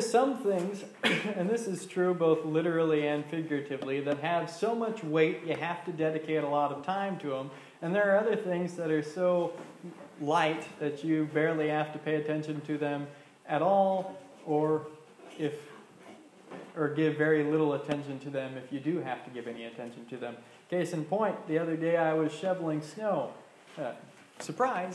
some things, and this is true both literally and figuratively, that have so much weight you have to dedicate a lot of time to them. And there are other things that are so light that you barely have to pay attention to them at all, or give very little attention to them if you do have to give any attention to them. Case in point, the other day I was shoveling snow. Surprise!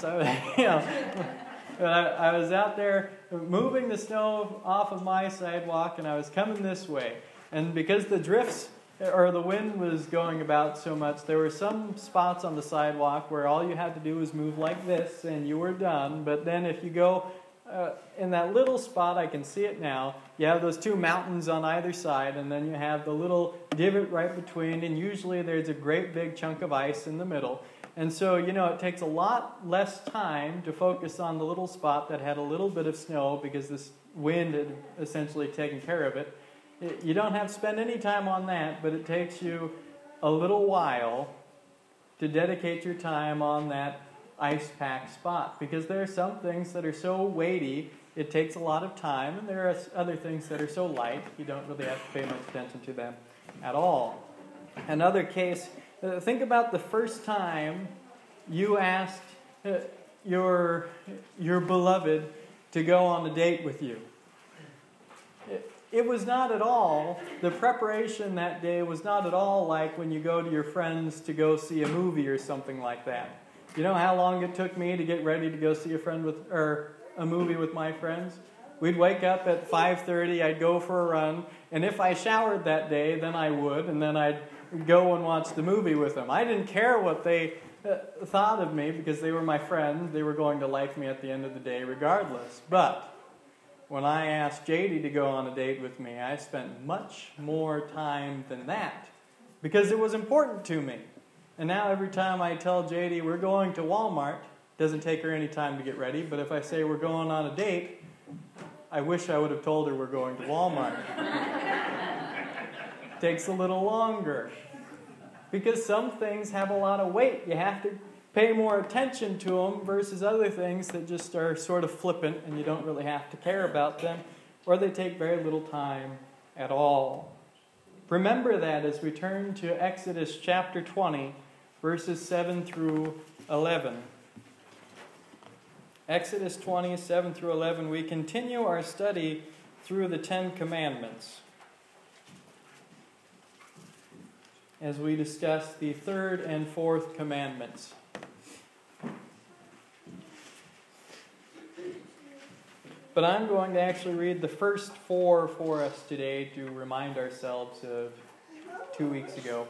I was out there moving the snow off of my sidewalk, and I was coming this way. And because the wind was going about so much, there were some spots on the sidewalk where all you had to do was move like this, and you were done. But then if you go in that little spot, I can see it now, you have those two mountains on either side, and then you have the little divot right between, and usually there's a great big chunk of ice in the middle. And so, it takes a lot less time to focus on the little spot that had a little bit of snow because this wind had essentially taken care of it. You don't have to spend any time on that, but it takes you a little while to dedicate your time on that ice-packed spot, because there are some things that are so weighty, it takes a lot of time, and there are other things that are so light, you don't really have to pay much attention to them at all. Another case, think about the first time you asked your beloved to go on a date with you. It was not at all, the preparation that day was not at all like when you go to your friends to go see a movie or something like that. You know how long it took me to get ready to go see a movie with my friends? We'd wake up at 5:30, I'd go for a run, and if I showered that day, then I would, and then I'd go and watch the movie with them. I didn't care what they thought of me because they were my friends. They were going to like me at the end of the day regardless. But when I asked JD to go on a date with me, I spent much more time than that because it was important to me. And now every time I tell JD we're going to Walmart, it doesn't take her any time to get ready, but if I say we're going on a date, I wish I would have told her we're going to Walmart. It takes a little longer because some things have a lot of weight. You have to pay more attention to them versus other things that just are sort of flippant and you don't really have to care about them, or they take very little time at all. Remember that as we turn to Exodus chapter 20, verses 7 through 11. Exodus 20, 7 through 11, we continue our study through the Ten Commandments as we discuss the third and fourth commandments. But I'm going to actually read the first four for us today to remind ourselves of 2 weeks ago.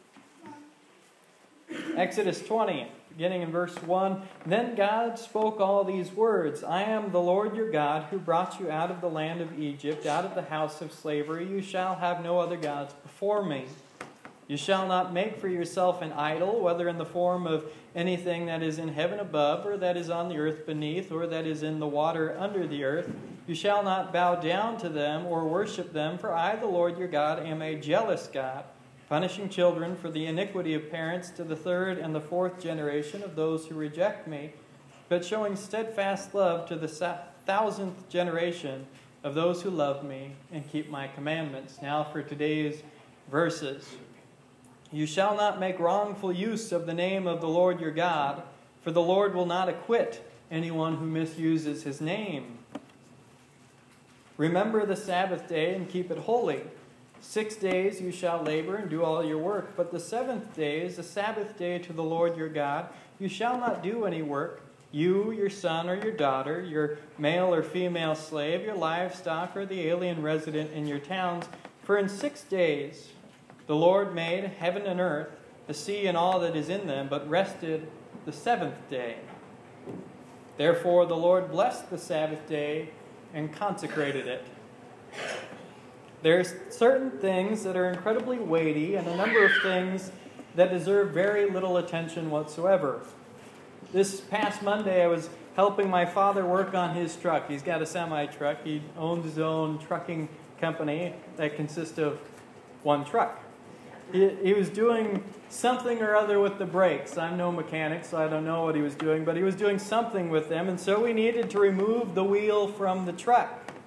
Exodus 20, beginning in verse 1. Then God spoke all these words. I am the Lord your God who brought you out of the land of Egypt, out of the house of slavery. You shall have no other gods before me. You shall not make for yourself an idol, whether in the form of anything that is in heaven above, or that is on the earth beneath, or that is in the water under the earth. You shall not bow down to them or worship them, for I, the Lord your God, am a jealous God, punishing children for the iniquity of parents to the third and the fourth generation of those who reject me, but showing steadfast love to the 1,000th generation of those who love me and keep my commandments. Now for today's verses. You shall not make wrongful use of the name of the Lord your God, for the Lord will not acquit anyone who misuses his name. Remember the Sabbath day and keep it holy. 6 days you shall labor and do all your work, but the seventh day is the Sabbath day to the Lord your God. You shall not do any work, you, your son or your daughter, your male or female slave, your livestock, or the alien resident in your towns. For in 6 days the Lord made heaven and earth, the sea and all that is in them, but rested the seventh day. Therefore the Lord blessed the Sabbath day and consecrated it. There are certain things that are incredibly weighty and a number of things that deserve very little attention whatsoever. This past Monday I was helping my father work on his truck. He's got a semi-truck. He owns his own trucking company that consists of one truck. He was doing something or other with the brakes. I'm no mechanic, so I don't know what he was doing, but he was doing something with them, and so we needed to remove the wheel from the truck.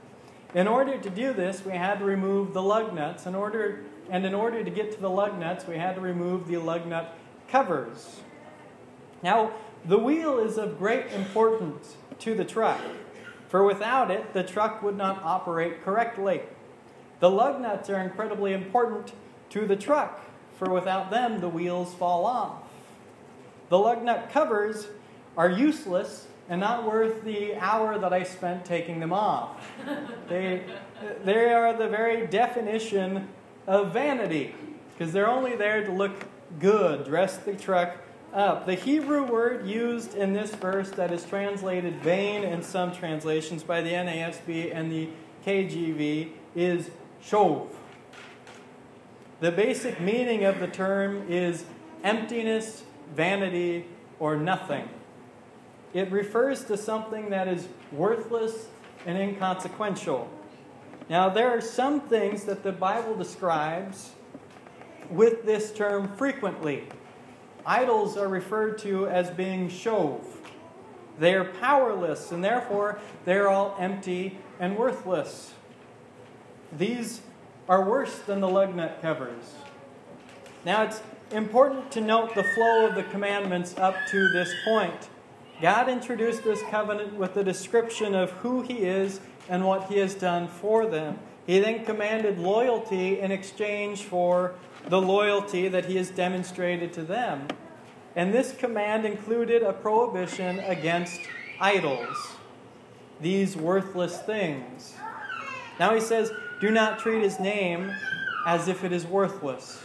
In order to do this, we had to remove the lug nuts. In order to get to the lug nuts, we had to remove the lug nut covers. Now, the wheel is of great importance to the truck, for without it, the truck would not operate correctly. The lug nuts are incredibly important to the truck, for without them, the wheels fall off. The lug nut covers are useless and not worth the hour that I spent taking them off. They are the very definition of vanity, because they're only there to look good, dress the truck up. The Hebrew word used in this verse that is translated vain in some translations by the NASB and the KJV is shov. The basic meaning of the term is emptiness, vanity, or nothing. It refers to something that is worthless and inconsequential. Now, there are some things that the Bible describes with this term frequently. Idols are referred to as being shov. They are powerless, and therefore they are all empty and worthless. These are worse than the lug nut covers. Now, it's important to note the flow of the commandments up to this point. God introduced this covenant with a description of who He is and what He has done for them. He then commanded loyalty in exchange for the loyalty that He has demonstrated to them. And this command included a prohibition against idols, these worthless things. Now He says, do not treat His name as if it is worthless.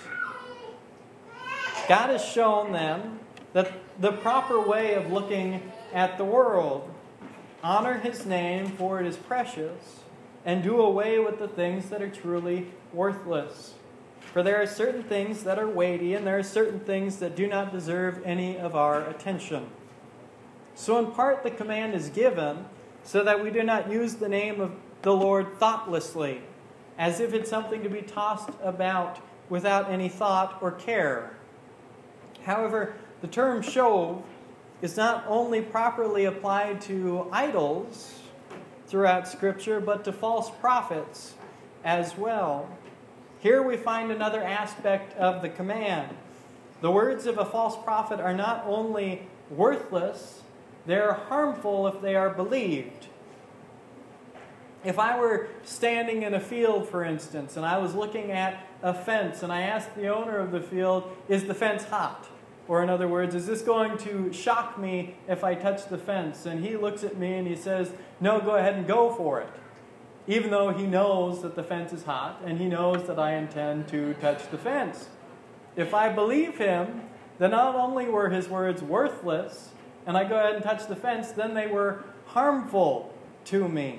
God has shown them that the proper way of looking at the world. Honor His name, for it is precious, and do away with the things that are truly worthless. For there are certain things that are weighty, and there are certain things that do not deserve any of our attention. So in part the command is given so that we do not use the name of the Lord thoughtlessly, as if it's something to be tossed about without any thought or care. However, the term shov is not only properly applied to idols throughout Scripture, but to false prophets as well. Here we find another aspect of the command. The words of a false prophet are not only worthless, they are harmful if they are believed. If I were standing in a field, for instance, and I was looking at a fence, and I asked the owner of the field, is the fence hot? Or in other words, is this going to shock me if I touch the fence? And he looks at me and he says, no, go ahead and go for it. Even though he knows that the fence is hot and he knows that I intend to touch the fence. If I believe him, then not only were his words worthless, and I go ahead and touch the fence, then they were harmful to me.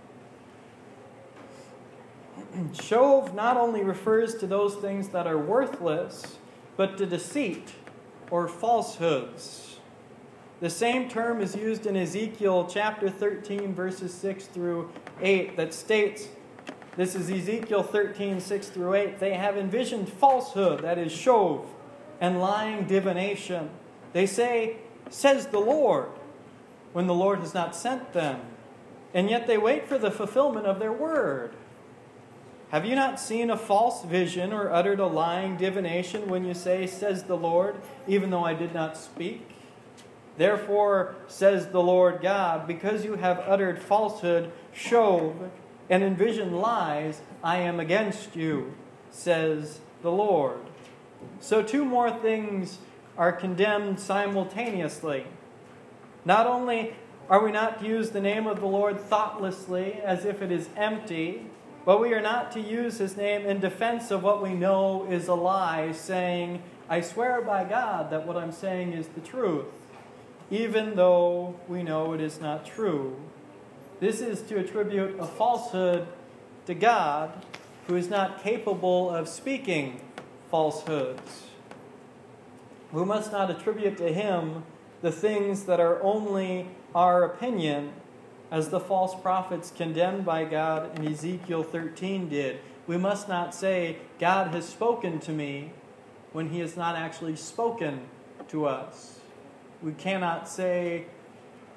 Shov not only refers to those things that are worthless, but to deceit or falsehoods. The same term is used in Ezekiel chapter 13, verses 6 through 8, that states, this is Ezekiel 13, 6 through 8, they have envisioned falsehood, that is shov, and lying divination. They say, says the Lord, when the Lord has not sent them, and yet they wait for the fulfillment of their word. Have you not seen a false vision or uttered a lying divination when you say, says the Lord, even though I did not speak? Therefore, says the Lord God, because you have uttered falsehood, shov, and envisioned lies, I am against you, says the Lord. So two more things are condemned simultaneously. Not only are we not to use the name of the Lord thoughtlessly, as if it is empty, but we are not to use His name in defense of what we know is a lie, saying, I swear by God that what I'm saying is the truth, even though we know it is not true. This is to attribute a falsehood to God, who is not capable of speaking falsehoods. We must not attribute to Him the things that are only our opinion, as the false prophets condemned by God in Ezekiel 13 did. We must not say, God has spoken to me, when He has not actually spoken to us. We cannot say,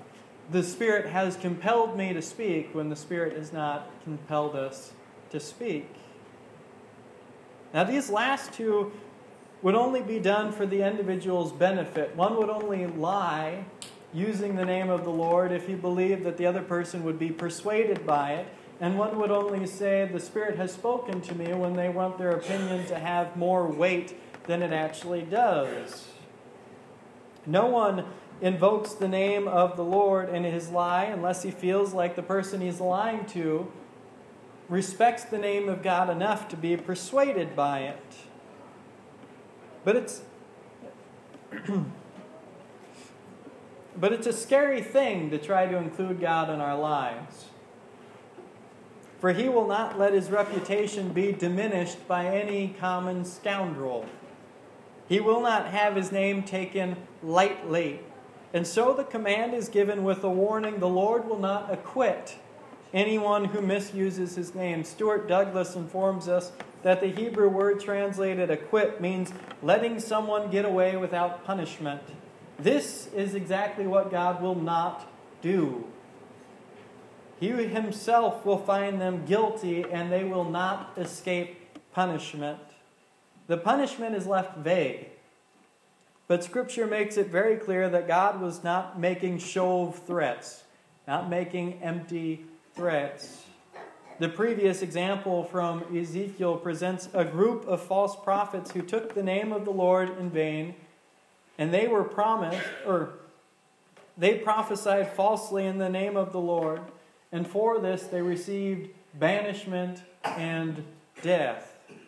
the Spirit has compelled me to speak when the Spirit has not compelled us to speak. Now, these last two would only be done for the individual's benefit. One would only lie using the name of the Lord if he believed that the other person would be persuaded by it. And one would only say, the Spirit has spoken to me, when they want their opinion to have more weight than it actually does. No one invokes the name of the Lord in his lie unless he feels like the person he's lying to respects the name of God enough to be persuaded by it. But it's a scary thing to try to include God in our lives. For he will not let his reputation be diminished by any common scoundrel. He will not have his name taken lightly. And so the command is given with a warning: the Lord will not acquit anyone who misuses his name. Stuart Douglas informs us that the Hebrew word translated acquit means letting someone get away without punishment. This is exactly what God will not do. He himself will find them guilty, and they will not escape punishment. The punishment is left vague. But Scripture makes it very clear that God was not making show threats, not making empty threats. The previous example from Ezekiel presents a group of false prophets who took the name of the Lord in vain, and they prophesied falsely in the name of the Lord, and for this they received banishment and death.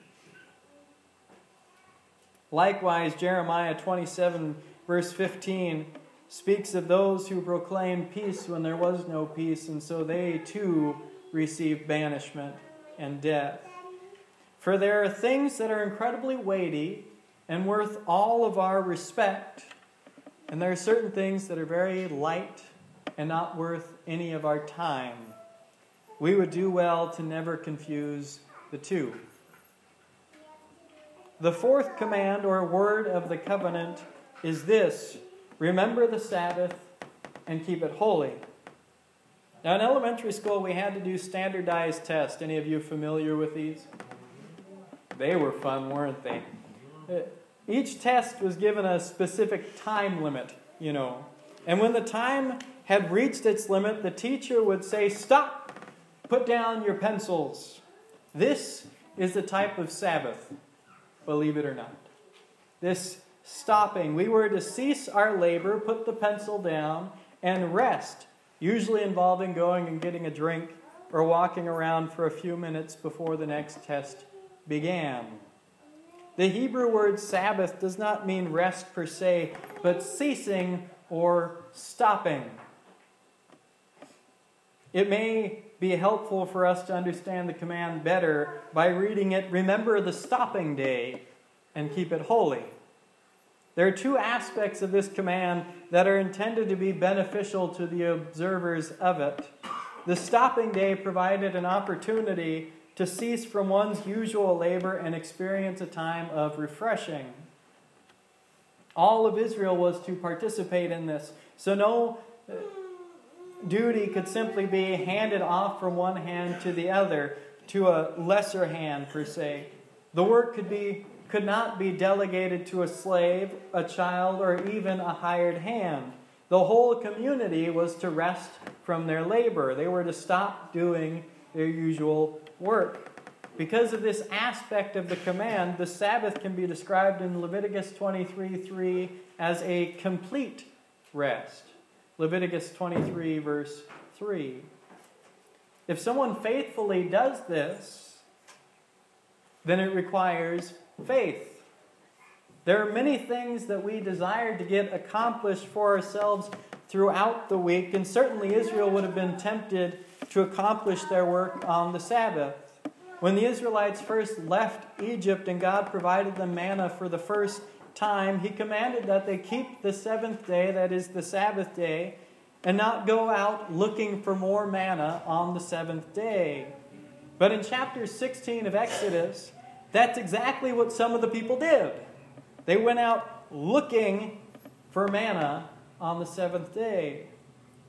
Likewise, Jeremiah 27, verse 15, speaks of those who proclaimed peace when there was no peace, and so they too received banishment and death. For there are things that are incredibly weighty and worth all of our respect, and there are certain things that are very light and not worth any of our time. We would do well to never confuse the two. The fourth command or word of the covenant is this: remember the Sabbath and keep it holy. Now, in elementary school, we had to do standardized tests. Any of you familiar with these? They were fun, weren't they? Each test was given a specific time limit, And when the time had reached its limit, the teacher would say, "Stop! Put down your pencils." This is the type of Sabbath, believe it or not. This stopping. We were to cease our labor, put the pencil down, and rest, usually involving going and getting a drink or walking around for a few minutes before the next test began. The Hebrew word Sabbath does not mean rest per se, but ceasing or stopping. It may be helpful for us to understand the command better by reading it: remember the stopping day and keep it holy. There are two aspects of this command that are intended to be beneficial to the observers of it. The stopping day provided an opportunity to cease from one's usual labor and experience a time of refreshing. All of Israel was to participate in this, so no duty could simply be handed off from one hand to the other, to a lesser hand per se. The work could not be delegated to a slave, a child, or even a hired hand. The whole community was to rest from their labor. They were to stop doing their usual work. Because of this aspect of the command, the Sabbath can be described in Leviticus 23:3 as a complete rest. Leviticus 23, verse 3. If someone faithfully does this, then it requires faith. There are many things that we desire to get accomplished for ourselves throughout the week, and certainly Israel would have been tempted to accomplish their work on the Sabbath. When the Israelites first left Egypt and God provided them manna for the first time, He commanded that they keep the seventh day, that is the Sabbath day, and not go out looking for more manna on the seventh day. But in chapter 16 of Exodus, that's exactly what some of the people did. They went out looking for manna on the seventh day.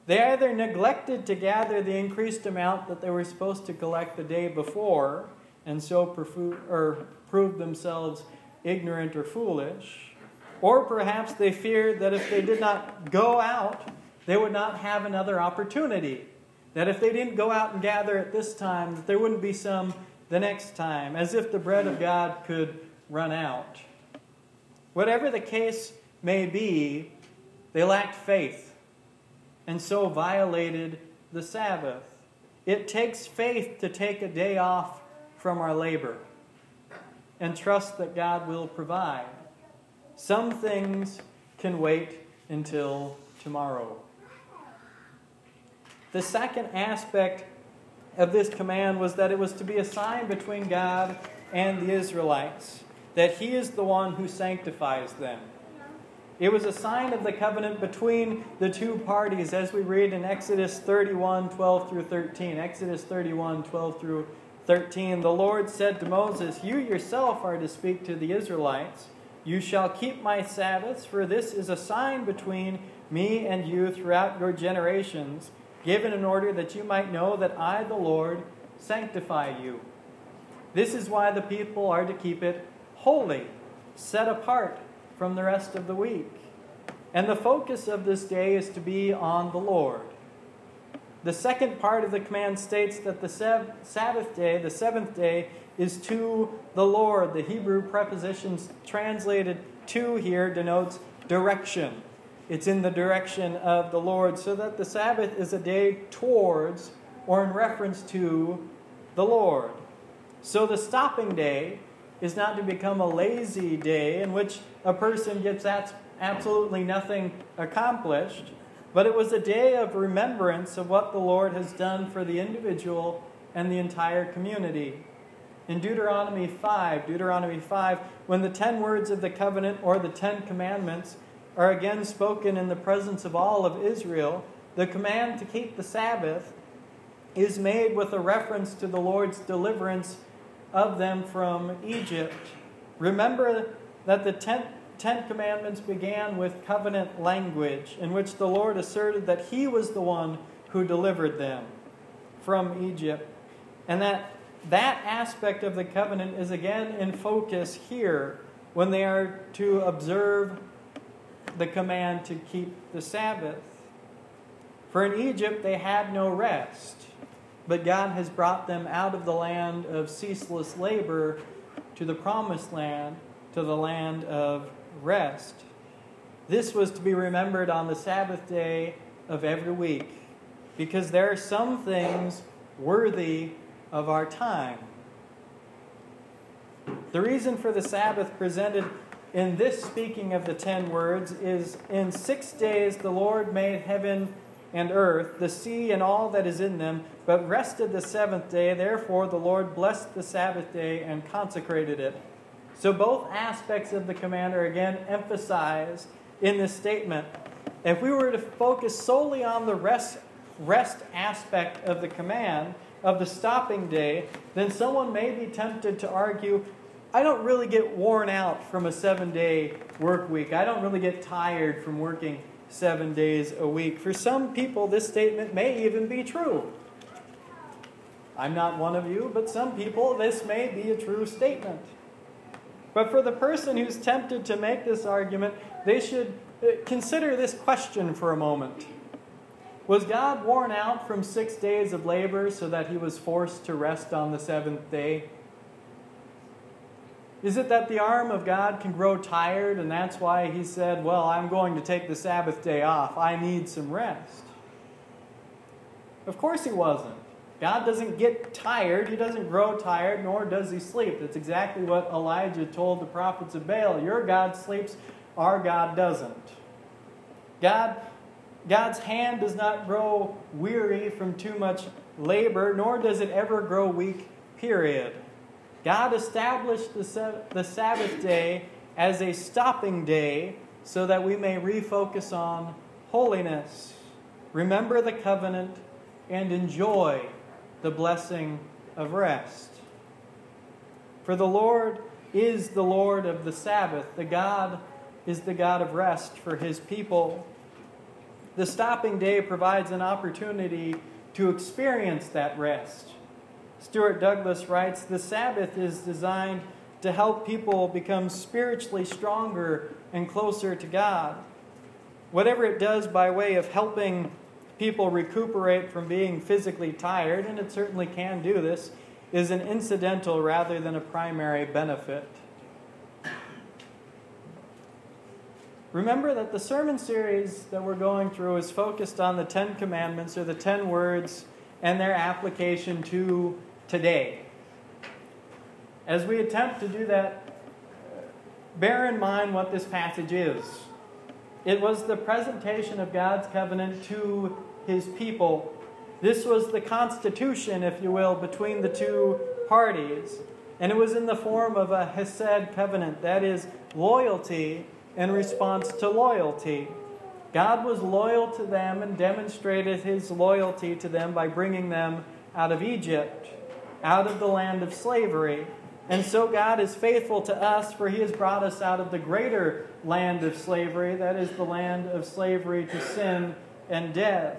They either neglected to gather the increased amount that they were supposed to collect the day before, and so proved themselves ignorant or foolish, or perhaps they feared that if they did not go out, they would not have another opportunity. That if they didn't go out and gather at this time, that there wouldn't be some the next time, as if the bread of God could run out. Whatever the case may be, they lacked faith, and so violated the Sabbath. It takes faith to take a day off from our labor and trust that God will provide. Some things can wait until tomorrow. The second aspect of this command was that it was to be a sign between God and the Israelites, that He is the one who sanctifies them. It was a sign of the covenant between the two parties, as we read in Exodus 31, 12 through 13. Exodus 31, 12 through 13. The Lord said to Moses, "You yourself are to speak to the Israelites. You shall keep my Sabbaths, for this is a sign between me and you throughout your generations, given in order that you might know that I, the Lord, sanctify you. This is why the people are to keep it holy, set apart from the rest of the week. And the focus of this day is to be on the Lord." The second part of the command states that the Sabbath day, the seventh day, is to the Lord. The Hebrew preposition translated to here denotes direction. It's in the direction of the Lord, so that the Sabbath is a day towards or in reference to the Lord. So the stopping day is not to become a lazy day in which a person gets absolutely nothing accomplished, but it was a day of remembrance of what the Lord has done for the individual and the entire community. In Deuteronomy 5, when the 10 words of the covenant or the 10 commandments are again spoken in the presence of all of Israel, the command to keep the Sabbath is made with a reference to the Lord's deliverance of them from Egypt. Remember that the 10 commandments began with covenant language in which the Lord asserted that He was the one who delivered them from Egypt. And that aspect of the covenant is again in focus here when they are to observe the command to keep the Sabbath. For in Egypt they had no rest, but God has brought them out of the land of ceaseless labor to the promised land, to the land of rest. This was to be remembered on the Sabbath day of every week, because there are some things worthy of our time. The reason for the Sabbath presented in this speaking of the 10 words is, in 6 days the Lord made heaven and earth, the sea and all that is in them, but rested the seventh day. Therefore the Lord blessed the Sabbath day and consecrated it. So both aspects of the command are again emphasized in this statement. If we were to focus solely on the rest aspect of the command, of the stopping day, then someone may be tempted to argue, I don't really get worn out from a 7-day work week. I don't really get tired from working 7 days a week. For some people, this statement may even be true. I'm not one of you, but some people, this may be a true statement. But for the person who's tempted to make this argument, they should consider this question for a moment. Was God worn out from 6 days of labor so that He was forced to rest on the seventh day? Is it that the arm of God can grow tired and that's why He said, well, I'm going to take the Sabbath day off. I need some rest. Of course He wasn't. God doesn't get tired. He doesn't grow tired, nor does He sleep. That's exactly what Elijah told the prophets of Baal. Your God sleeps, our God doesn't. God's hand does not grow weary from too much labor, nor does it ever grow weak, period. God established the Sabbath day as a stopping day so that we may refocus on holiness, remember the covenant, and enjoy the blessing of rest. For the Lord is the Lord of the Sabbath. The God is the God of rest for His people. The stopping day provides an opportunity to experience that rest. Stuart Douglas writes, "The Sabbath is designed to help people become spiritually stronger and closer to God. Whatever it does by way of helping people recuperate from being physically tired, and it certainly can do this, is an incidental rather than a primary benefit." Remember that the sermon series that we're going through is focused on the 10 Commandments, or the 10 words, and their application to today. As we attempt to do that, bear in mind what this passage is. It was the presentation of God's covenant to His people. This was the constitution, if you will, between the two parties. And it was in the form of a hesed covenant, that is, loyalty in response to loyalty. God was loyal to them and demonstrated His loyalty to them by bringing them out of Egypt, out of the land of slavery. And so God is faithful to us, for He has brought us out of the greater land of slavery, that is the land of slavery to sin and death.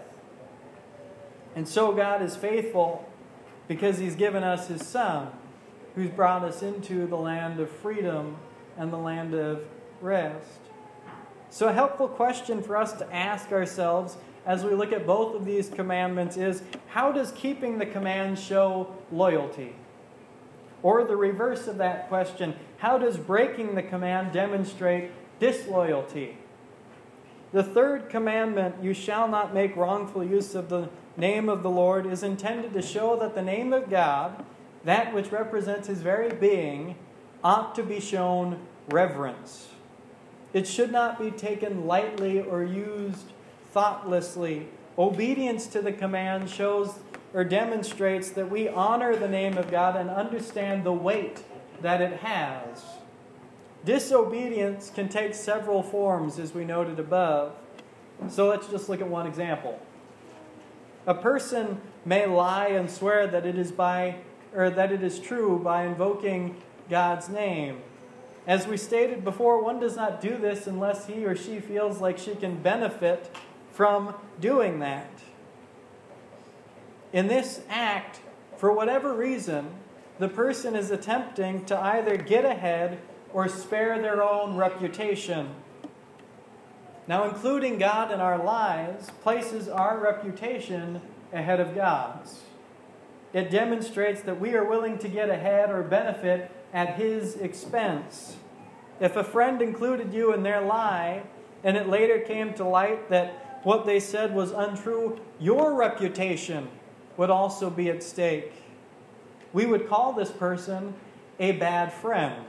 And so God is faithful because He's given us His Son, who's brought us into the land of freedom and the land of rest. So a helpful question for us to ask ourselves as we look at both of these commandments is, how does keeping the command show loyalty? Or the reverse of that question, how does breaking the command demonstrate disloyalty? The third commandment, "You shall not make wrongful use of the name of the Lord," is intended to show that the name of God, that which represents His very being, ought to be shown reverence. It should not be taken lightly or used thoughtlessly. Obedience to the command shows or demonstrates that we honor the name of God and understand the weight that it has. Disobedience can take several forms, as we noted above. So let's just look at one example. A person may lie and swear that it is true by invoking God's name. As we stated before, one does not do this unless he or she feels like she can benefit from doing that. In this act, for whatever reason, the person is attempting to either get ahead or spare their own reputation. Now, including God in our lives places our reputation ahead of God's. It demonstrates that we are willing to get ahead or benefit at His expense. If a friend included you in their lie, and it later came to light that what they said was untrue, your reputation would also be at stake. We would call this person a bad friend.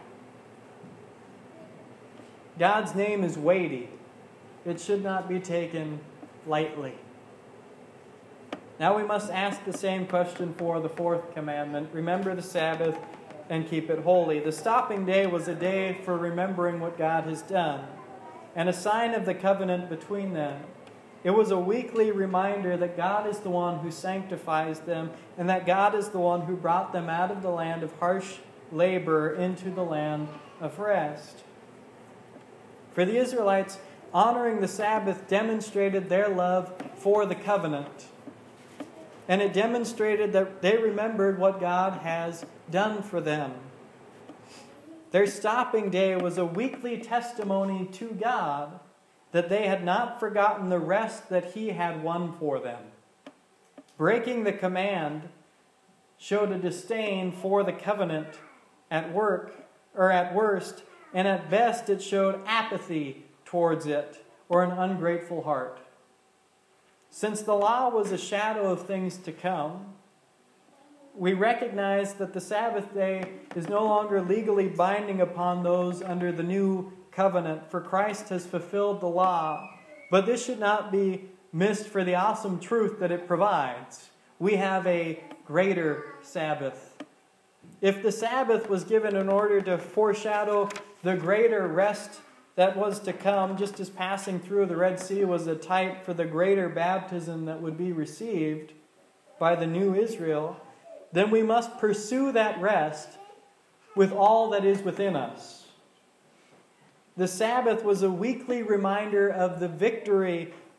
God's name is weighty. It should not be taken lightly. Now we must ask the same question for the fourth commandment. Remember the Sabbath and keep it holy. The stopping day was a day for remembering what God has done, and a sign of the covenant between them. It was a weekly reminder that God is the one who sanctifies them, and that God is the one who brought them out of the land of harsh labor into the land of rest. For the Israelites, honoring the Sabbath demonstrated their love for the covenant. And it demonstrated that they remembered what God has done for them. Their stopping day was a weekly testimony to God that they had not forgotten the rest that He had won for them. Breaking the command showed a disdain for the covenant at work, or at worst, and at best it showed apathy towards it, or an ungrateful heart. Since the law was a shadow of things to come, we recognize that the Sabbath day is no longer legally binding upon those under the new covenant, for Christ has fulfilled the law. But this should not be missed for the awesome truth that it provides. We have a greater Sabbath. If the Sabbath was given in order to foreshadow the greater rest that was to come, just as passing through the Red Sea was a type for the greater baptism that would be received by the new Israel, then we must pursue that rest with all that is within us. The Sabbath was a weekly reminder of the victory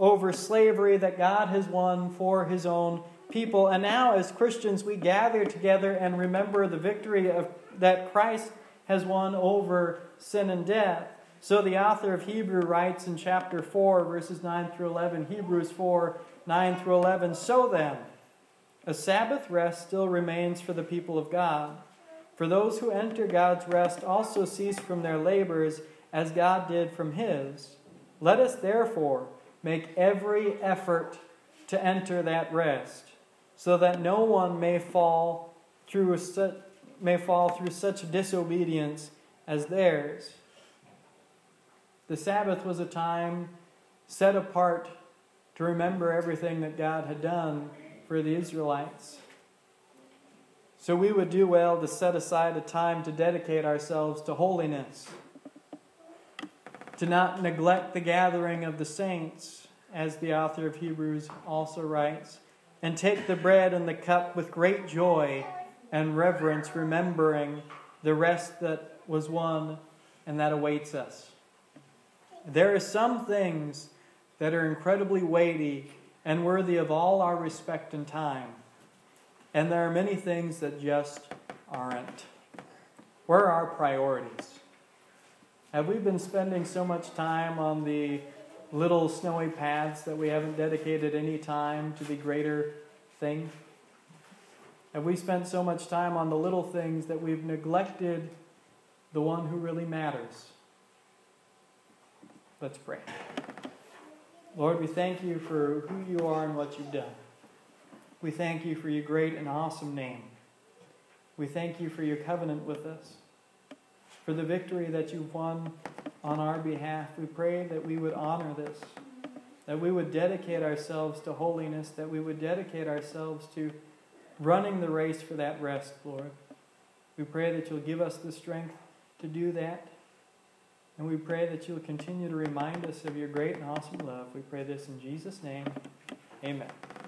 over slavery that God has won for his own people. And now as Christians, we gather together and remember the victory that Christ has won over sin and death. So the author of Hebrews writes in chapter 4, verses 9 through 11, Hebrews 4, 9 through 11, "So then, a Sabbath rest still remains for the people of God. For those who enter God's rest also cease from their labors, as God did from his. Let us therefore make every effort to enter that rest, so that no one may fall through such disobedience as theirs." The Sabbath was a time set apart to remember everything that God had done for the Israelites. So we would do well to set aside a time to dedicate ourselves to holiness, to not neglect the gathering of the saints, as the author of Hebrews also writes, and take the bread and the cup with great joy and reverence, remembering the rest that was won and that awaits us. There are some things that are incredibly weighty and worthy of all our respect and time. And there are many things that just aren't. Where are our priorities? Have we been spending so much time on the little snowy paths that we haven't dedicated any time to the greater thing? Have we spent so much time on the little things that we've neglected the one who really matters? Let's pray. Lord, we thank you for who you are and what you've done. We thank you for your great and awesome name. We thank you for your covenant with us, for the victory that you've won on our behalf. We pray that we would honor this, that we would dedicate ourselves to holiness, that we would dedicate ourselves to running the race for that rest, Lord. We pray that you'll give us the strength to do that. And we pray that you'll continue to remind us of your great and awesome love. We pray this in Jesus' name. Amen.